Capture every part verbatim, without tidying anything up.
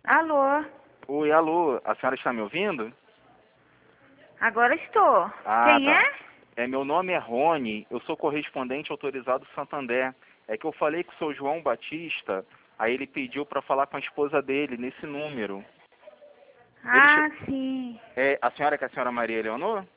Alô? Oi, alô, a senhora está me ouvindo? Agora estou. Ah, Quem tá. é? É, meu nome é Rony, eu sou correspondente autorizado Santander. É que eu falei com o seu João Batista, aí ele pediu para falar com a esposa dele nesse número. Ele che... Ah, sim. é, a senhora que é a senhora Maria Eleonor?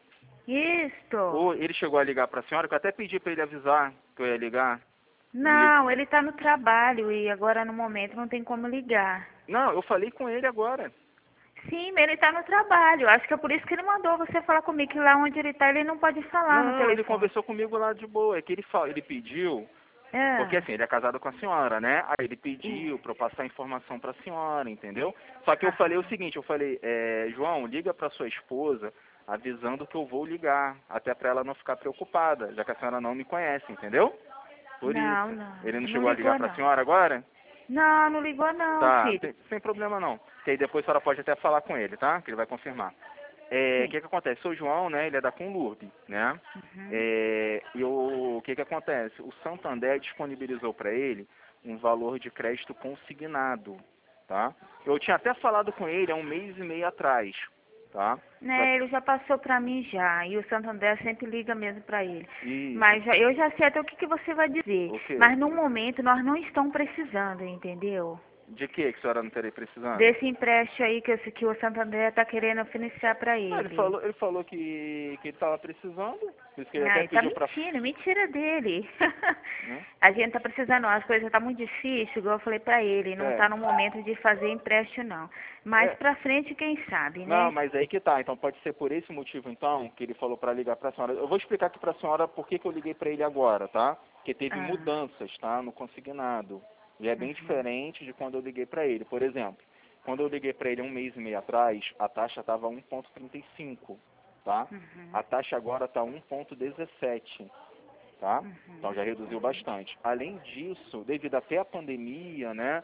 Isto. Ou ele chegou a ligar para a senhora, que eu até pedi para ele avisar que eu ia ligar. Ele lig... Não, ele está no trabalho e agora no momento não tem como ligar. Não, eu falei com ele agora. Sim, mas ele está no trabalho. Acho que é por isso que ele mandou você falar comigo, que lá onde ele está ele não pode falar no Não, ele telefone. conversou comigo lá de boa. É que ele, fa... ele pediu. Porque Ah, assim, ele é casado com a senhora, né? Aí ele isso. pediu para eu passar a informação para a senhora, entendeu? Só que eu falei o Aham. seguinte, eu falei, é, João, liga para sua esposa avisando que eu vou ligar, até para ela não ficar preocupada, já que a senhora não me conhece, entendeu? Por Não, isso. não. Ele não Não chegou a ligar ligou, para a não. senhora agora? Não, não ligou, não, Tá, filho. sem, sem problema não. Que aí depois a senhora pode até falar com ele, tá? Que ele vai confirmar. É, o Sim. que que acontece? O João, né, ele é da Conlurb, né? Uhum. É, e o, o que que acontece? O Santander disponibilizou para ele um valor de crédito consignado, tá? Eu tinha até falado com ele há um mês e meio atrás, tá? Só Né, que, ele já passou pra mim já, e o Santander sempre liga mesmo pra ele. isso, Mas já- eu já sei até o que, que você vai dizer. o quê? Mas no momento nós não estamos precisando, entendeu? De que que a senhora não teria precisando? Desse empréstimo aí que, esse- que o Santander está querendo financiar pra Ah, ele ele. falou, ele falou que, que ele estava precisando, por isso que ele até Ai, tá pediu para... mentindo, mentira dele. Né? A gente tá precisando, as coisas tá muito difícil, igual eu falei pra ele, não tá É, no momento de fazer empréstimo não. Mais é, pra frente, quem sabe, não, né? mas aí que tá. Então pode ser por esse motivo, então, que ele falou para ligar para a senhora. Eu vou explicar aqui para a senhora por que, que eu liguei para ele agora, tá? Porque teve Ah, mudanças, tá? No consignado. E é bem uhum, diferente de quando eu liguei para ele. Por exemplo, quando eu liguei para ele um mês e meio atrás, a taxa estava um vírgula trinta e cinco, tá? uhum, A taxa agora está um vírgula dezessete, tá? Então uhum, já reduziu uhum, bastante. Além disso, devido até à pandemia, né?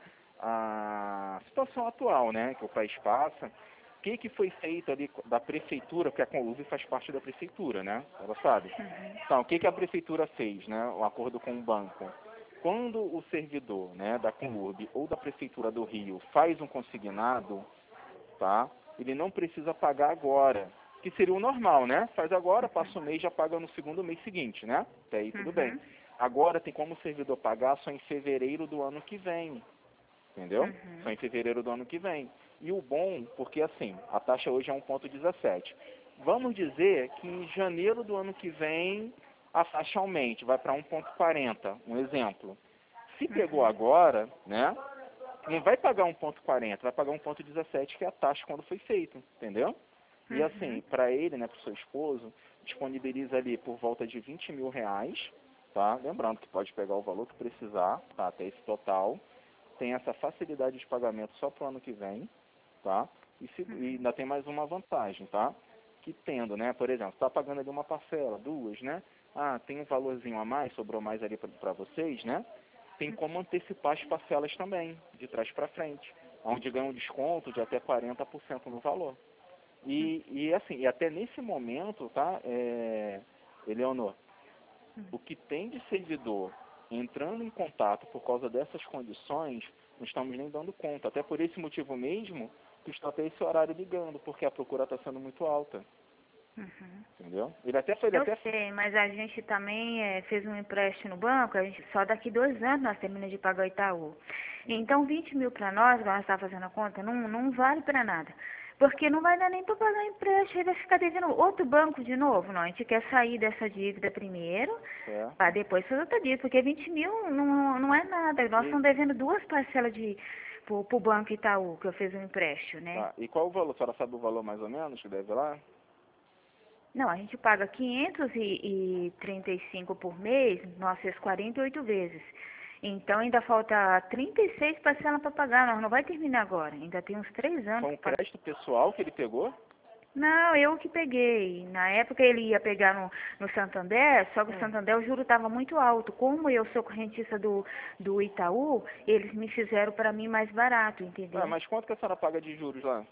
A situação atual, né? Que o país passa, o que, que foi feito ali da prefeitura, porque a Conluve faz parte da prefeitura, né? Ela sabe. uhum, Então, o que, que a prefeitura fez, né? O acordo com o banco. Quando o servidor, né, da Conluve ou da prefeitura do Rio faz um consignado, tá? Ele não precisa pagar agora, que seria o normal, né? Faz agora, passa o mês, já paga no segundo mês seguinte, né? Até aí tudo bem. uhum, Agora tem como o servidor pagar só em fevereiro do ano que vem, entendeu? Só uhum, em fevereiro do ano que vem. E o bom, porque assim, a taxa hoje é um vírgula dezessete. Vamos dizer que em janeiro do ano que vem a taxa aumente, vai para um vírgula quarenta, um exemplo. Se pegou uhum, agora, né? Não vai pagar um vírgula quarenta, vai pagar um vírgula dezessete, que é a taxa quando foi feito, entendeu? E uhum, assim, para ele, né, para o seu esposo, disponibiliza ali por volta de vinte mil reais, tá? Lembrando que pode pegar o valor que precisar, tá? Até esse total. Tem essa facilidade de pagamento só para o ano que vem, tá? E, se, e ainda tem mais uma vantagem, tá? Que tendo, né, por exemplo, está pagando ali uma parcela, duas, né? Ah, tem um valorzinho a mais, sobrou mais ali para vocês, né? Tem como antecipar as parcelas também, de trás para frente, onde ganha um desconto de até quarenta por cento no valor. E, e assim, e até nesse momento, tá, é, Eleonor, o que tem de servidor entrando em contato por causa dessas condições, não estamos nem dando conta. Até por esse motivo mesmo, que está até esse horário ligando, porque a procura está sendo muito alta, uhum. entendeu? Ele até foi, ele Eu até... sei, mas a gente também eh, fez um empréstimo no banco, a gente, só daqui dois anos nós terminamos de pagar o Itaú. Então vinte mil para nós, igual nós estávamos fazendo a conta, não, não vale para nada. Porque não vai dar nem para pagar empréstimo, aí vai ficar devendo outro banco de novo. Não, a gente quer sair dessa dívida primeiro, para Certo. depois fazer outra dívida, porque vinte mil não, não é nada. Nós E, estamos devendo duas parcelas de pro, pro banco Itaú, que eu fiz um empréstimo, né? tá, e qual o valor? A senhora sabe o valor mais ou menos que deve lá? Não, a gente paga quinhentos e trinta e cinco por mês, nós fez quarenta e oito vezes. Então ainda falta trinta e seis parcelas para pagar, nós não vai terminar agora, ainda tem uns três anos Foi um para pagar. crédito pessoal que ele pegou? Não, eu que peguei. Na época ele ia pegar no, no Santander, só que o Hum. Santander o juro estava muito alto. Como eu sou correntista do, do Itaú, eles me fizeram para mim mais barato, Ué, entendeu? mas quanto que a senhora paga de juros lá?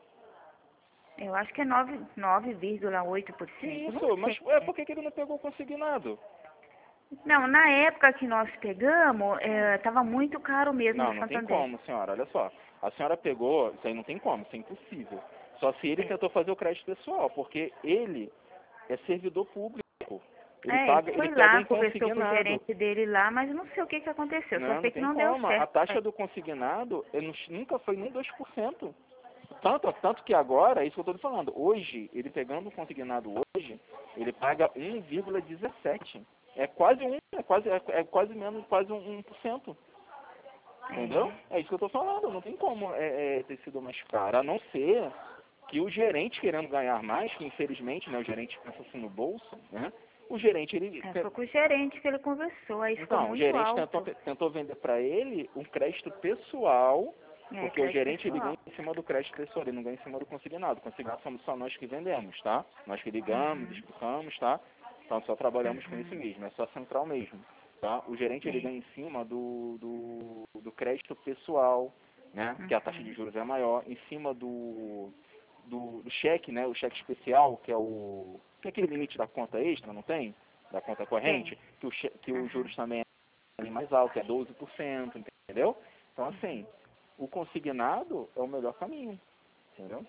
Eu acho que é nove nove vírgula oito por Que cento, não isso? Mas sei. é, por que, que ele não pegou consignado? Não, na época que nós pegamos, estava muito caro mesmo no Não, não tem Santander. como, senhora. Olha só. a senhora pegou, isso aí não tem como, isso é impossível. Só se ele É. tentou fazer o crédito pessoal, porque ele é servidor público. Ele É, paga, ele ele foi pega lá, em conversou com o consignado. gerente dele lá, mas eu não sei o que, que aconteceu. Só Não, não sei que tem não deu como. A certo. taxa do consignado ele nu- nunca foi nem dois por cento. Tanto, tanto que agora, é isso que eu estou falando, hoje, ele pegando o consignado hoje, ele paga um vírgula dezessete. É quase um, é quase, é, é quase menos, quase um, um por cento. Entendeu? É. É isso que eu estou falando. Não tem como é, é, ter sido mais caro. A não ser que o gerente querendo ganhar mais, que infelizmente, né, o gerente pensa assim no bolso, né? O gerente, ele... É, foi com o gerente que ele conversou, aí ficou Então, o muito gerente tentou, alto. tentou vender para ele um crédito pessoal, É, porque o crédito gerente ele ganha pessoal. em cima do crédito pessoal, ele não ganha em cima do consignado. O consignado somos só nós que vendemos, tá? Nós que ligamos, Uhum. explicamos, tá? Então só trabalhamos com isso Uhum. mesmo, é só central mesmo, tá? O gerente ele É. ganha em cima do, do, do crédito pessoal, né? Que a taxa de Uhum. juros é maior, em cima do, do, do cheque, né? O cheque especial, que é o... que é aquele limite da conta extra, não tem? Da conta corrente, Tem. que o, che, que os Uhum. juros também é mais alto, é doze por cento, entendeu? Então, assim, o consignado é o melhor caminho, entendeu?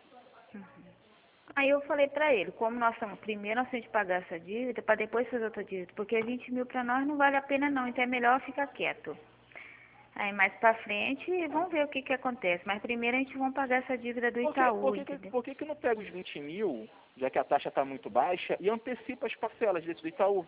Aí eu falei pra ele, como nós estamos, primeiro nós temos que pagar essa dívida para depois fazer outra dívida, porque vinte mil para nós não vale a pena não, então é melhor ficar quieto. Aí mais pra frente, vamos ver o que que acontece. Mas primeiro a gente vai pagar essa dívida do Por que, Itaú, por que, que- entendeu? por que, que não pega os vinte mil, já que a taxa está muito baixa, e antecipa as parcelas desse do Itaú?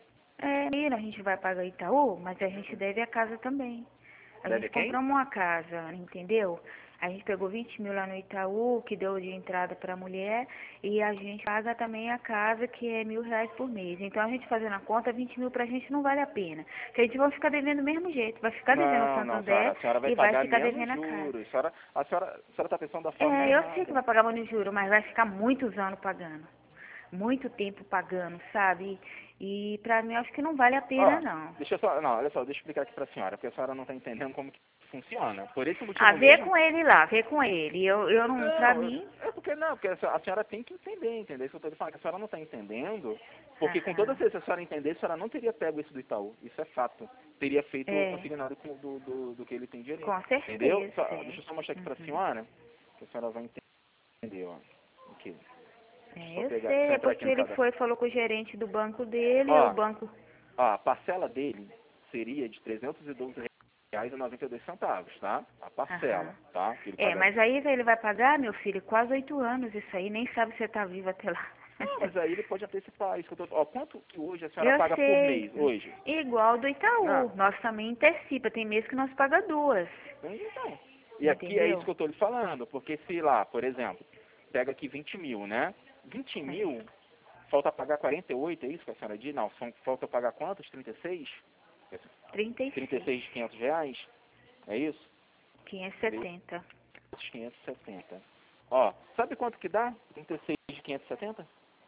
É, mira, a gente vai pagar Itaú, mas a gente deve a casa também. A Deve gente quem? compramos uma casa, entendeu? A gente pegou vinte mil lá no Itaú, que deu de entrada para a mulher, e a gente paga também a casa, que é mil reais por mês. Então a gente fazendo a conta, vinte mil pra gente não vale a pena. Porque a gente vai ficar devendo do mesmo jeito, vai ficar devendo o Não, não, senhora. Santander A senhora vai e vai pagar ficar menos devendo a casa. juros. A senhora a senhora, a senhora está pensando da forma É, eu sei que errada. vai pagar muito juro, mas vai ficar muitos anos pagando. Muito tempo pagando, sabe? E pra mim, eu acho que não vale a pena, Ó, não. deixa eu só, não, olha só, deixa eu explicar aqui para a senhora, porque a senhora não está entendendo como que funciona. Por esse Ah, motivo vê mesmo. com ele lá, vê com ele. Eu, eu não, pra Não, mim... é porque não, porque a senhora, a senhora tem que entender, entendeu? Isso que eu estou falando, que a senhora não está entendendo, porque com toda Aham. certeza, se a senhora entender, a senhora não teria pego esse do Itaú. Isso é fato. Teria feito o É, consignado com- do, do, do que ele tem direito. com Entendeu? certeza, Só- é. deixa eu só mostrar aqui para a Uhum. senhora, que a senhora vai entender, ó. Aqui. Deixa eu É, só eu pegar, deixa sei, eu é entrar aqui porque no ele cadastro. foi, falou com o gerente do banco dele, e o Ó, banco... ó, a parcela dele seria de trezentos e doze reais e noventa e dois centavos, tá? A parcela, Aham. tá? Que ele É, paga. mas aí ele vai pagar, meu filho, quase oito anos isso aí, nem sabe se você tá vivo até lá. Não, mas aí ele pode antecipar isso que eu tô... Ó, quanto que hoje a senhora Eu paga por sei. mês, hoje? Igual do Não, Itaú. Nós também antecipa. Tem mês que nós paga duas. então. E aqui é isso Entendeu? que eu tô lhe falando, porque se lá, por exemplo, pega aqui vinte mil, né? vinte mil, falta pagar quarenta e oito, é isso que a senhora diz? Não, são, falta pagar quantos? trinta e seis? trinta e trinta e seis. seis de quinhentos reais? É isso? quinhentos e setenta. quinhentos e setenta. Ó, sabe quanto que dá? trinta e seis de quinhentos e setenta?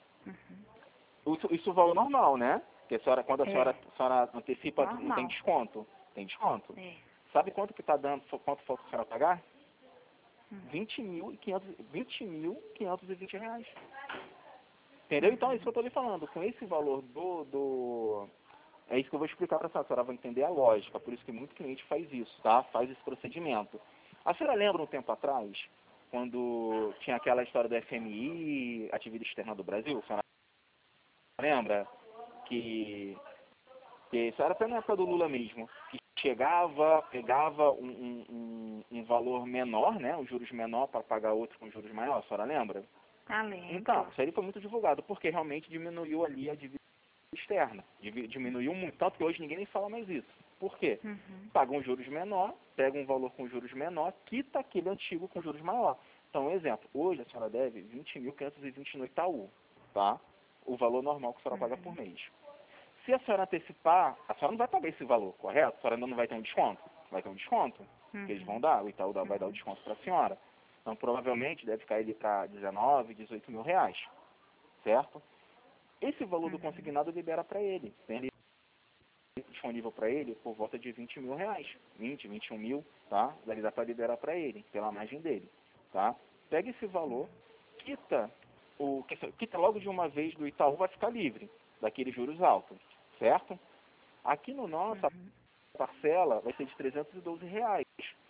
Uhum. Isso, isso é o valor normal, né? Porque a senhora, quando a senhora, É, a senhora antecipa, não tem normal. desconto. Tem desconto. É. Sabe quanto que está dando, quanto falta a senhora pagar? Hum. vinte mil e quinhentos e vinte reais. Entendeu? Então é isso que eu estou lhe falando. Com esse valor do, do... É isso que eu vou explicar para a senhora. A senhora vai entender a lógica. Por isso que muito cliente faz isso, tá? Faz esse procedimento. A senhora lembra um tempo atrás, quando tinha aquela história do F M I, Atividade Externa do Brasil? A senhora lembra? Que, que isso era até na época do Lula mesmo, que chegava, pegava um, um, um, um valor menor, né, os juros menor para pagar outro com juros maior, a senhora lembra? Tá lembro. Então, isso aí foi muito divulgado, porque realmente diminuiu ali a dívida externa, Divi- diminuiu muito, tanto que hoje ninguém nem fala mais isso. Por quê? Uhum. Paga um juros menor, pega um valor com juros menor, quita aquele antigo com juros maior. Então, um exemplo, hoje a senhora deve vinte mil quinhentos e vinte no Itaú, tá? O valor normal que a senhora paga por mês. Se a senhora antecipar, a senhora não vai pagar esse valor, correto? A senhora ainda não vai ter um desconto? Vai ter um desconto Uhum. que eles vão dar, o Itaú dá- vai dar o desconto para a senhora. Então, provavelmente, deve cair para dezenove, dezoito mil reais, certo? Esse valor do Uhum. consignado libera para ele. Tem ali disponível para ele por volta de vinte mil reais. vinte, vinte e um mil, tá? Daí dá para liberar para ele, pela margem dele, tá? Pega esse valor, quita, o, quita logo de uma vez do Itaú, vai ficar livre daqueles juros altos, certo? Aqui no nosso, a Uhum. parcela vai ser de trezentos e doze reais.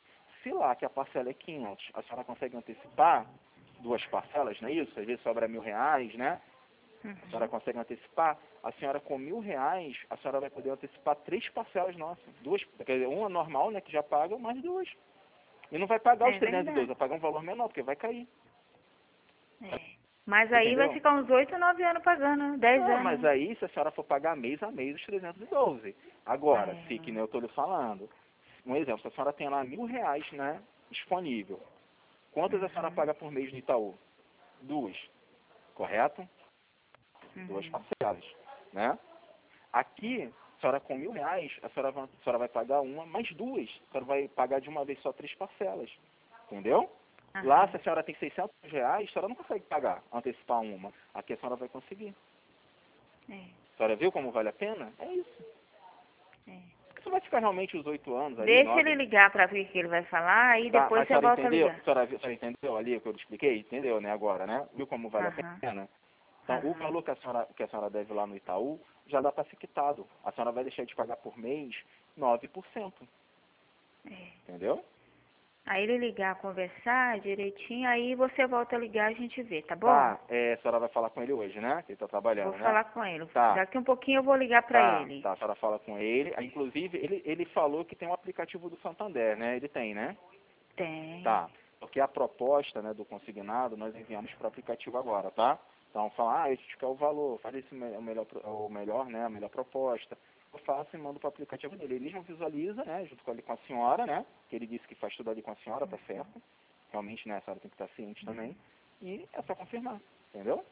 Se lá que a parcela é quinhentos, a senhora consegue antecipar duas parcelas, não é isso? Às vezes sobra mil reais, né? Uhum. A senhora consegue antecipar. A senhora com mil reais, a senhora vai poder antecipar três parcelas nossas. Duas, quer dizer, uma normal, né, que já paga, mais duas. E não vai pagar os É trezentos e doze, verdade. vai pagar um valor menor, porque vai cair. É. Mas aí vai Entendeu? ficar uns oito, nove anos pagando, dez Não, anos, mas né? aí se a senhora for pagar mês a mês os trezentos e doze. Agora, se, que nem É. eu estou lhe falando, um exemplo, se a senhora tem lá mil reais, né, disponível, quantas a senhora Uhum. paga por mês no Itaú? Duas, correto? Duas Uhum. parcelas, né? Aqui, a senhora com mil reais, a senhora, vai, a senhora vai pagar uma, mais duas. A senhora vai pagar de uma vez só três parcelas, entendeu? Lá, se Aham. a senhora tem seiscentos reais, a senhora não consegue pagar, antecipar uma. Aqui a senhora vai conseguir. É. A senhora viu como vale a pena? É isso. É. Você vai ficar realmente os oito anos ali, Deixa ele nove. ligar pra ver o que ele vai falar e Tá, depois mas a você senhora volta a entendeu? A ligar. senhora, viu- a senhora entendeu ali o que eu lhe expliquei? Entendeu, né, agora, né? Viu como vale a Aham. pena? Então, o Aham. valor que a senhora, que a senhora deve lá no Itaú já dá para ser quitado. A senhora vai deixar de pagar por mês nove por cento. É. Entendeu? Aí ele ligar, conversar direitinho, aí você volta a ligar, a gente vê, tá bom? Tá, é, a senhora vai falar com ele hoje, né? Que ele tá Vou trabalhando, né? falar com ele. Tá, Daqui um pouquinho eu vou ligar pra tá, ele. tá, a senhora fala com ele. Aí, inclusive, ele, ele falou que tem um aplicativo do Santander, né? Ele tem, né? Tem. Tá, porque a proposta, né, do consignado nós enviamos para o aplicativo agora, tá? Então fala, ah, esse quer o valor, faz esse me- o melhor, pro- o melhor, né, a melhor proposta. Eu faço e mando para o aplicativo dele. Ele mesmo visualiza, né, junto com, ali, com a senhora, né, que ele disse que faz tudo ali com a senhora, tá certo. Realmente, né, a senhora tem que estar ciente também. E é só confirmar, entendeu?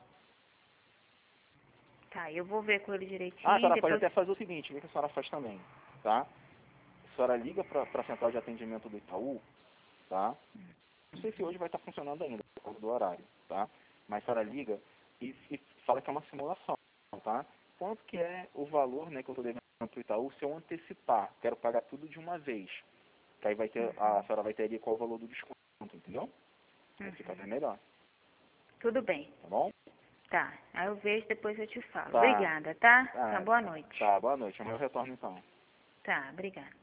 Tá, eu vou ver com ele Ah, a direitinho, senhora pode depois... até fazer o seguinte, o que a senhora faz também, tá? A senhora liga para a central de atendimento do Itaú, tá? Não sei se hoje vai estar funcionando ainda, por causa do horário, tá? Mas a senhora liga e, e fala que é uma simulação, tá? Quanto que é o valor, né, que eu estou devendo para o Itaú se eu antecipar? Quero pagar tudo de uma vez. Que aí vai ter, a senhora vai ter ali qual o valor do desconto, entendeu? Vai ficar até Uhum. melhor, Tudo bem. tá bom? Tá, aí eu vejo, depois eu te falo. Tá, Obrigada, tá? Tá, tá, boa noite. tá, boa noite. Amanhã eu retorno então. Tá, obrigada.